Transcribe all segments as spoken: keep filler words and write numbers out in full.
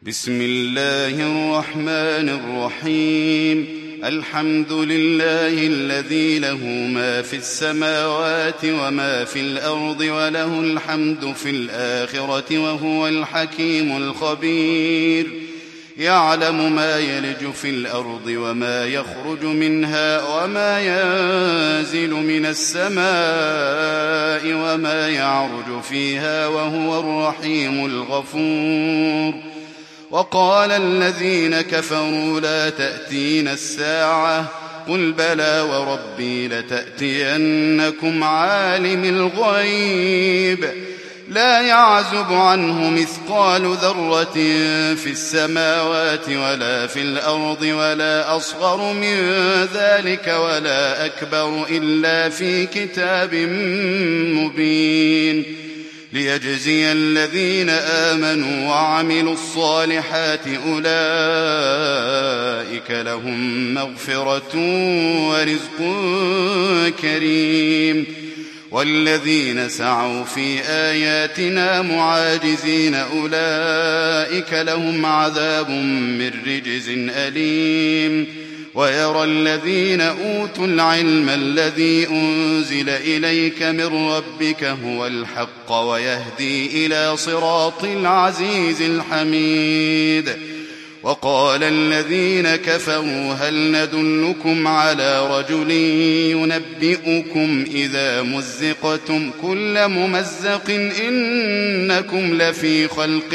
بسم الله الرحمن الرحيم. الحمد لله الذي له ما في السماوات وما في الأرض وله الحمد في الآخرة وهو الحكيم الخبير. يعلم ما يلج في الأرض وما يخرج منها وما ينزل من السماء وما يعرج فيها وهو الرحيم الغفور. وقال الذين كفروا لا تأتينا الساعة قل بلى وربي لتأتينكم عالم الغيب لا يعزب عنه مثقال ذرة في السماوات ولا في الأرض ولا أصغر من ذلك ولا أكبر إلا في كتاب مبين ليجزي الذين آمنوا وعملوا الصالحات أولئك لهم مغفرة ورزق كريم. والذين سعوا في آياتنا معاجزين أولئك لهم عذاب من رجز أليم. ويرى الذين أوتوا العلم الذي أنزل إليك من ربك هو الحق ويهدي إلى صراط العزيز الحميد. وقال الذين كفروا هل ندلكم على رجل ينبئكم إذا مزقتم كل ممزق إنكم لفي خلق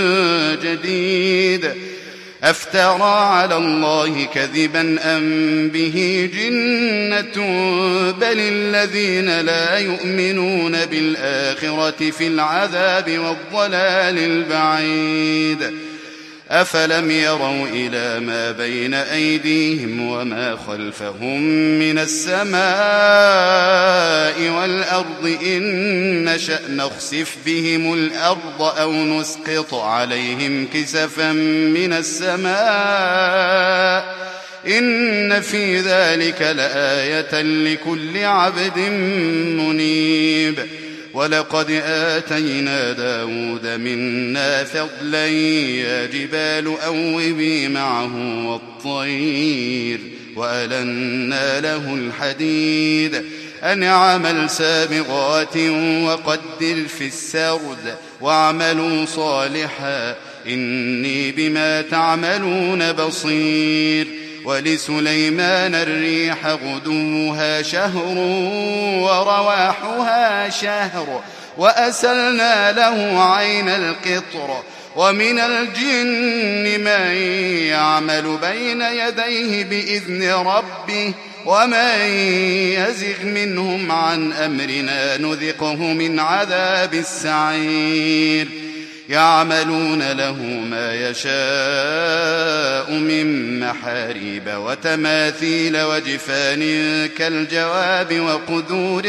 جديد أفترى على الله كذبا أم به جنة بل الذين لا يؤمنون بالآخرة في العذاب والضلال البعيد. أفلم يروا إلى ما بين أيديهم وما خلفهم من السماء والأرض إن نشأ نخسف بهم الأرض أو نسقط عليهم كسفا من السماء إن في ذلك لآية لكل عبد منيب. ولقد آتينا داود منا فضلا يا جبال أوبي معه والطير وألنا له الحديد أن اعمل سابغات وقدر في السرد واعملوا صالحا إني بما تعملون بصير. ولسليمان الريح غدوها شهر ورواحها شهر وأسلنا له عين القطر. ومن الجن من يعمل بين يديه بإذن ربه ومن يزغ منهم عن أمرنا نذقه من عذاب السعير. يعملون له ما يشاء من محاريب وتماثيل وجفان كالجواب وقدور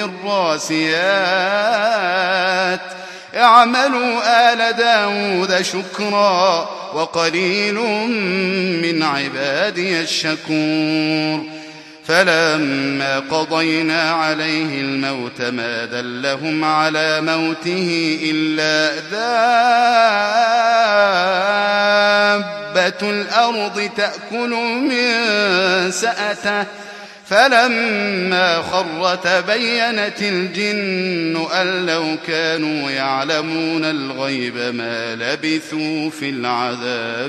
الراسيات اعملوا آل داود شكرا وقليل من عبادي الشكور. فلما قضينا عليه الموت ما دلهم على موته إلا دابة الأرض تأكل من سأته فلما خر تبينت الجن أن لو كانوا يعلمون الغيب ما لبثوا في العذاب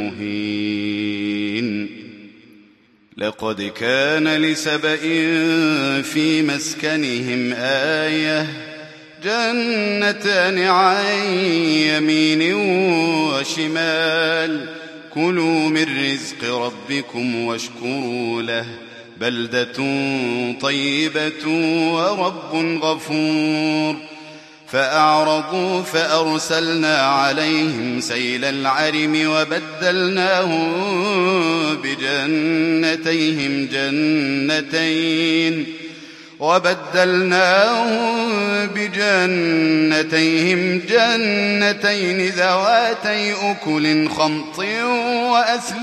المهين. لقد كان لسبإ في مسكنهم آية جنتان عن يمين وشمال كلوا من رزق ربكم واشكروا له بلدة طيبة ورب غفور. فأعرضوا فأرسلنا عليهم سيل العرم وبدلناهم بجنتيهم جنتين وبدلناهم بجنتيهم جنتين ذواتي أكل خمط وأثل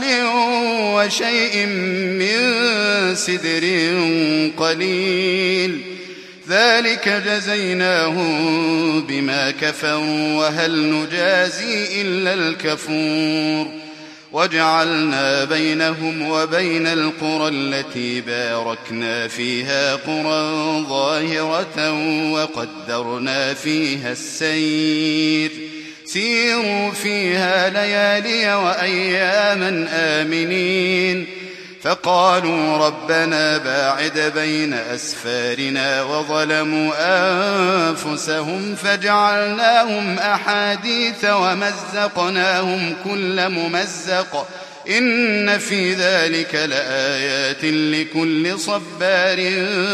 وشيء من سدر قليل ذلك جزيناهم بما كفروا وهل نجازي إلا الكفور وجعلنا بينهم وبين القرى التي باركنا فيها قرى ظاهرة وقدرنا فيها السير سيروا فيها ليالي وأياما آمنين فقالوا ربنا باعد بين أسفارنا وظلموا أنفسهم فجعلناهم أحاديث ومزقناهم كل ممزق إن في ذلك لآيات لكل صبار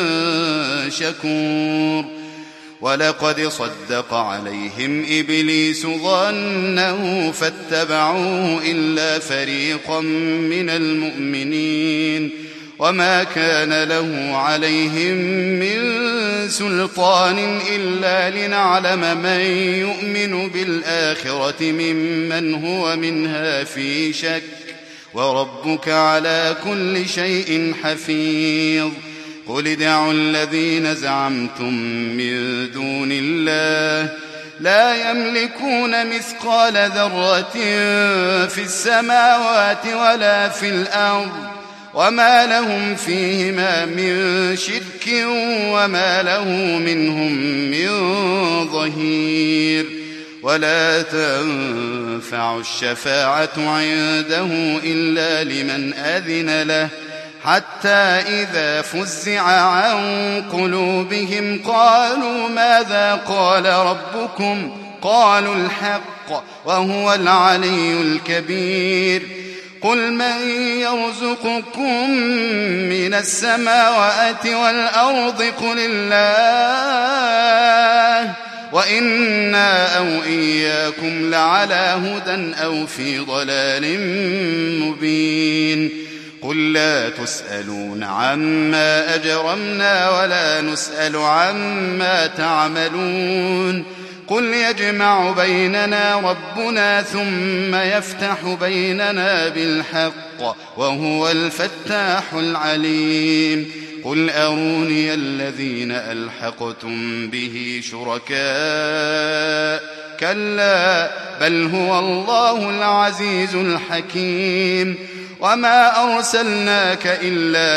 شكور ولقد صدق عليهم إبليس ظنه فاتبعوه إلا فريقا من المؤمنين وما كان له عليهم من سلطان إلا لنعلم من يؤمن بالآخرة ممن هو منها في شك وربك على كل شيء حفيظ قل ادعوا الذين زعمتم من دون الله لا يملكون مثقال ذرة في السماوات ولا في الأرض وما لهم فيهما من شرك وما له منهم من ظهير ولا تنفع الشفاعة عنده إلا لمن أذن له حتى إذا فزع عن قلوبهم قالوا ماذا قال ربكم قالوا الحق وهو العلي الكبير قل من يرزقكم من السماوات والأرض قل الله وإنا أو إياكم لعلى هدى أو في ضلال مبين قل لا تسألون عما أجرمنا ولا نسأل عما تعملون قل يجمع بيننا ربنا ثم يفتح بيننا بالحق وهو الفتاح العليم قل أروني الذين ألحقتم به شركاء كلا بل هو الله العزيز الحكيم وما أرسلناك إلا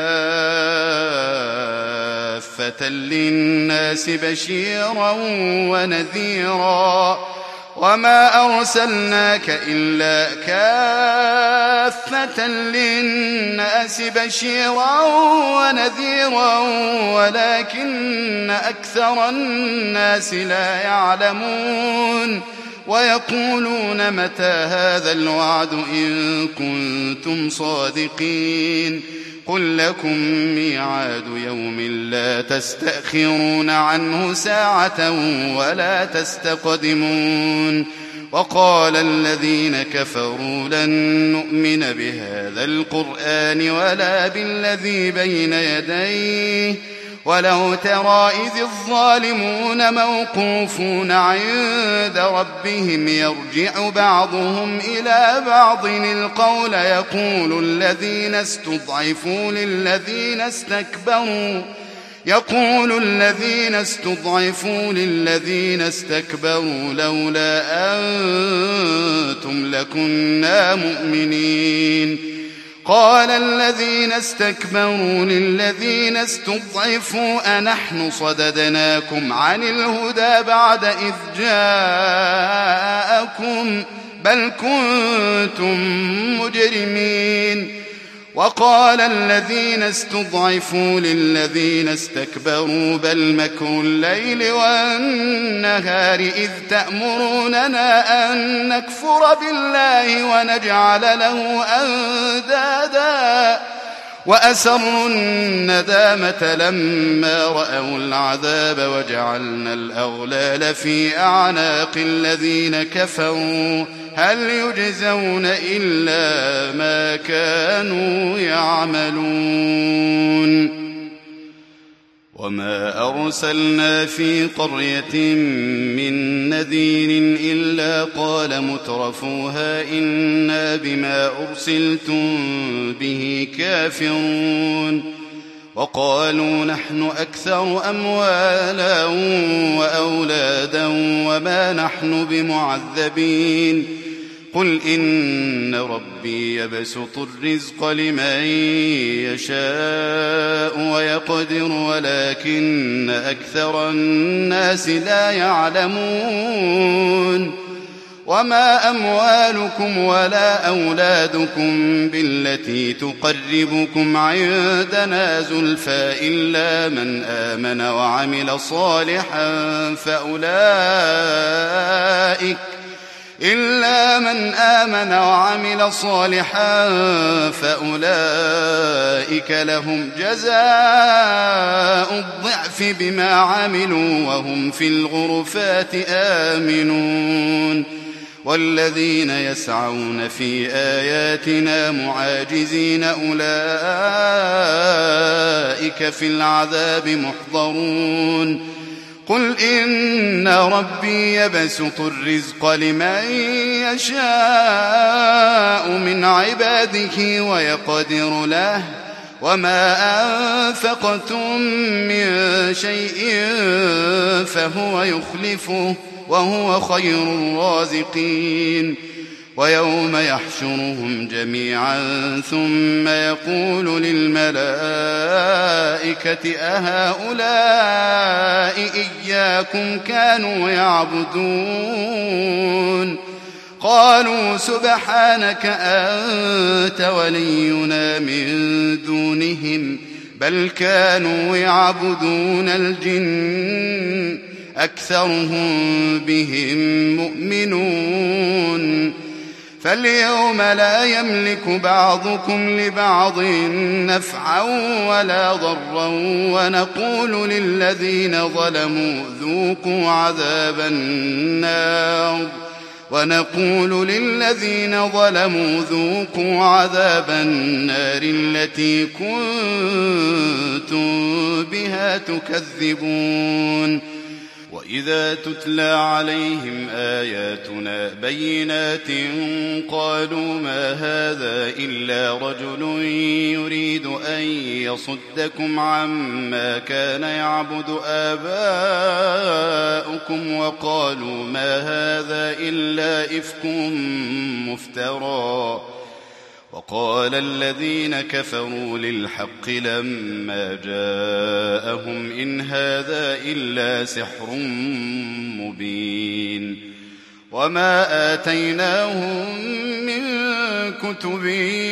كافة للناس بشيرا ونذيرا وما أرسلناك إلا كافة للناس بشيرا ونذيرا ولكن أكثر الناس لا يعلمون ويقولون متى هذا الوعد إن كنتم صادقين قل لكم ميعاد يوم لا تستأخرون عنه ساعة ولا تستقدمون وقال الذين كفروا لن نؤمن بهذا القرآن ولا بالذي بين يديه ولو ترى إذ الظالمون موقوفون عند ربهم يرجع بعضهم إلى بعض القول يقول الذين استضعفوا للذين استكبروا يقول الذين استضعفوا للذين استكبروا لولا أنتم لكنا مؤمنين قال الذين استكبروا للذين استضعفوا أنحن صددناكم عن الهدى بعد إذ جاءكم بل كنتم مجرمين وقال الذين استضعفوا للذين استكبروا بل مكر الليل والنهار إذ تأمروننا أن نكفر بالله ونجعل له أندادا وأسروا الندامة لما رأوا العذاب وجعلنا الأغلال في أعناق الذين كفروا هل يجزون إلا ما كانوا يعملون وما أرسلنا في قرية من نذير إلا قال مترفوها إنا بما أرسلتم به كافرون وقالوا نحن أكثر أموالا وأولادا وما نحن بمعذبين قل إن ربي يبسط الرزق لمن يشاء ويقدر ولكن أكثر الناس لا يعلمون وما أموالكم ولا أولادكم بالتي تقربكم عندنا زلفى إلا من آمن وعمل صالحا فأولئك إلا من آمن وعمل صالحا فأولئك لهم جزاء الضعف بما عملوا وهم في الغرفات آمنون والذين يسعون في آياتنا معاجزين أولئك في العذاب محضرون قل إن ربي يبسط الرزق لمن يشاء من عباده ويقدر له وما أنفقتم من شيء فهو يخلفه وهو خير الرازقين ويوم يحشرهم جميعا ثم يقول للملائكة أهؤلاء إياكم كانوا يعبدون قالوا سبحانك أنت ولينا من دونهم بل كانوا يعبدون الجن أكثرهم بهم مؤمنون فاليوم لا يملك بعضكم لبعض نفعا ولا ضرا ونقول للذين ظلموا ذوقوا عذاب النار ونقول للذين ظلموا ذوقوا عذاب النار التي كنتم بها تكذبون وإذا تتلى عليهم آياتنا بينات قالوا ما هذا إلا رجل يريد أن يصدكم عما كان يعبد آباؤكم وقالوا ما هذا إلا إفك مفترى وقال الذين كفروا للحق لما جاءهم إن هذا إلا سحر مبين وما آتيناهم من كتب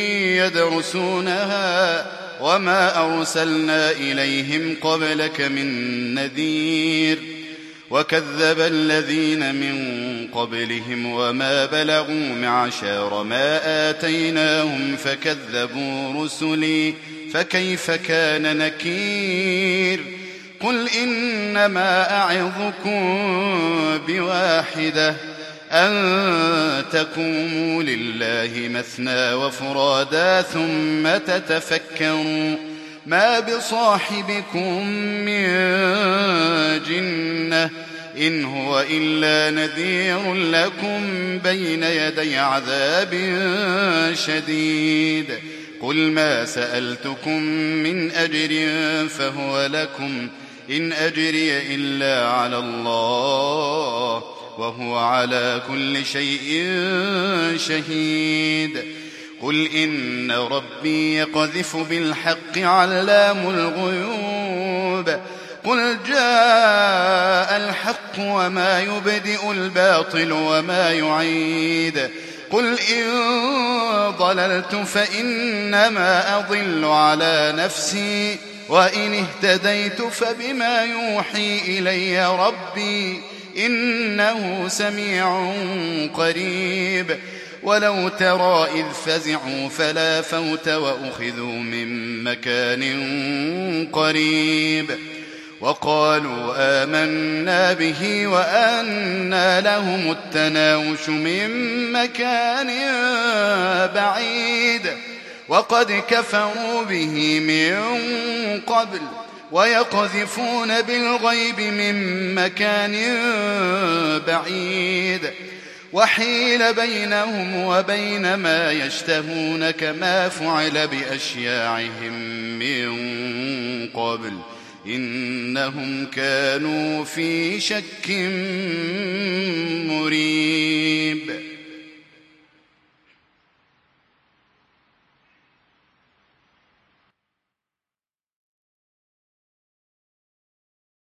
يدرسونها وما أرسلنا إليهم قبلك من نذير وكذب الذين من قبلهم وما بلغوا معشار ما آتيناهم فكذبوا رسلي فكيف كان نكير قل إنما أعظكم بواحدة أن تقوموا لله مثنى وفرادا ثم تتفكروا ما بصاحبكم من جنة إن هو إلا نذير لكم بين يدي عذاب شديد قل ما سألتكم من أجر فهو لكم إن أجري إلا على الله وهو على كل شيء شهيد قل إن ربي يقذف بالحق علام الغيوب قل جاء الحق وما يبدئ الباطل وما يعيد قل إن ضللت فإنما أضل على نفسي وإن اهتديت فبما يوحي إلي ربي إنه سميع قريب ولو ترى إذ فزعوا فلا فوت وأخذوا من مكان قريب وقالوا آمنا به وأنى لهم التناوش من مكان بعيد وقد كفروا به من قبل ويقذفون بالغيب من مكان بعيد وحيل بينهم وبين ما يشتهون كما فعل بأشياعهم من قبل إنهم كانوا في شك مريب